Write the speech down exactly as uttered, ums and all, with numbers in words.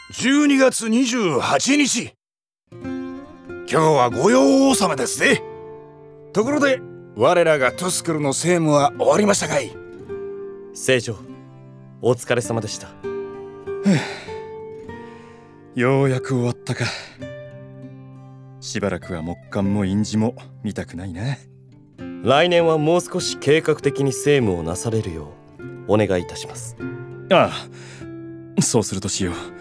じゅうにがつにじゅうはちにち。今日は御用納めですね。ところで我らがトゥスクルの政務は終わりましたかい？ 聖女、お疲れ様でした。 ようやく終わったか。しばらくは木簡も印字も見たくないな。 来年はもう少し計画的に政務をなされるようお願いいたします。 ああ、そうするとしよう。